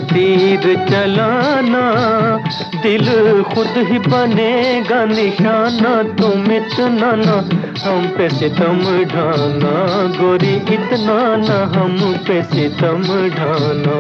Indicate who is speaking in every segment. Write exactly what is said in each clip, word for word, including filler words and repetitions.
Speaker 1: तीर चलाना, दिल खुद ही बनेगा निशाना। तुम इतना ना हम पे सितम ढाना, गोरी इतना ना हम पे सितम ढाना।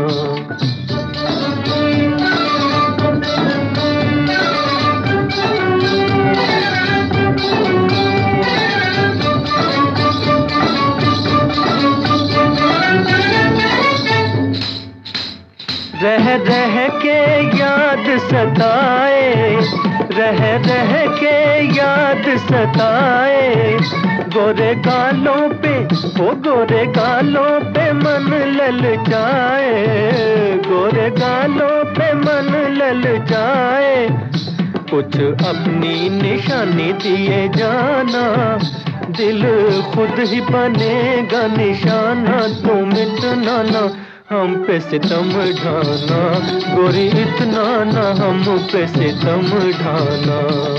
Speaker 1: रह रह के याद सताए, रह रह के याद सताए, गोरे गालों पे ओ गोरे गालों पे मन ललचाए, गोरे गालों पे मन ललचाए। कुछ अपनी निशानी दिए जाना, दिल खुद ही बनेगा निशाना। तुम इतना ना हम पे सितम ढाना, गोरी इतना ना हम पे सितम ढाना।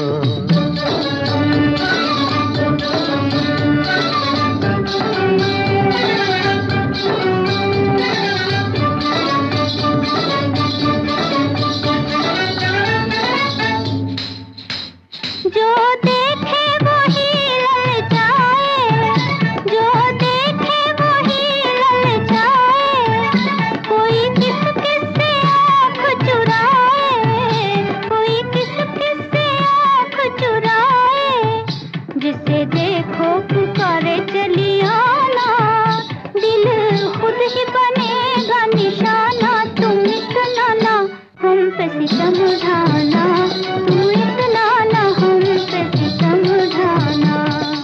Speaker 2: जो देखे वही ललचाए, जो देखे वही ललचाए, कोई किस किस से आँख चुराए, कोई किस किस से आँख चुराए। जिसे देखो पुकारे चली आना, दिल खुद ही बनेगा निशाना। तुम इतना ना हम पे सितम ढाना, तुम इतना ना हम पे सितम ढाना।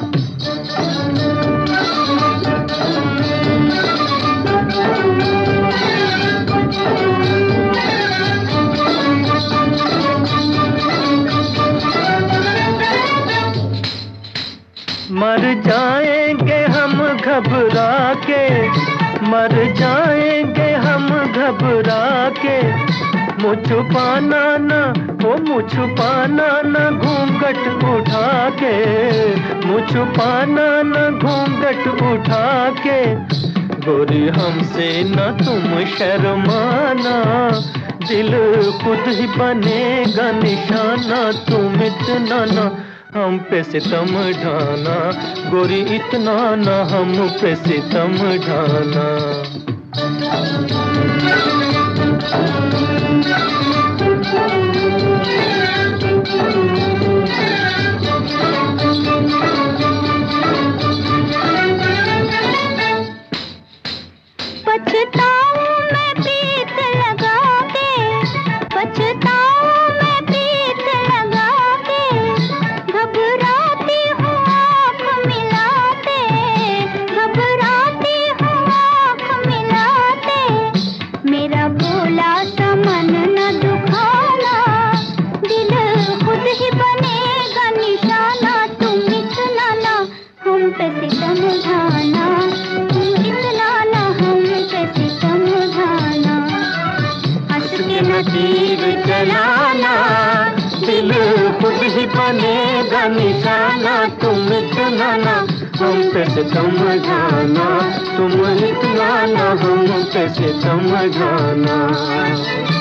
Speaker 1: मर जाएंगे हम घबरा के, मर जाएंगे हम घबरा के। मुँह छुपाना ना ओ मुँह छुपाना ना घूंघट उठा के, मुँह छुपाना ना घूंघट उठा के। गोरी हमसे न तुम शर्माना, दिल खुद ही बनेगा निशाना। तुम इतना ना हम पे सितम ढाना, गोरी इतना ना हम पे सितम ढाना।
Speaker 2: पछताऊं मैं प्रीत लगा के, पछताऊं मैं प्रीत लगा के। घबराती हूँ आँख मिलाते, घबराती हूँ आँख मिलाते। मेरा भोला सा मन न दुखाना, दिल खुद ही बनेगा निशाना। तुम इतना ना हम पे सितम ढाना, तुम इतना ना हम पे सितम ढाना। हंस के न तीर चलाना,
Speaker 1: दिल खुद ही बनेगा निशाना। तुम इतना ना हम पे सितम ढाना, तुम इतना ना हम पे सितम ढाना।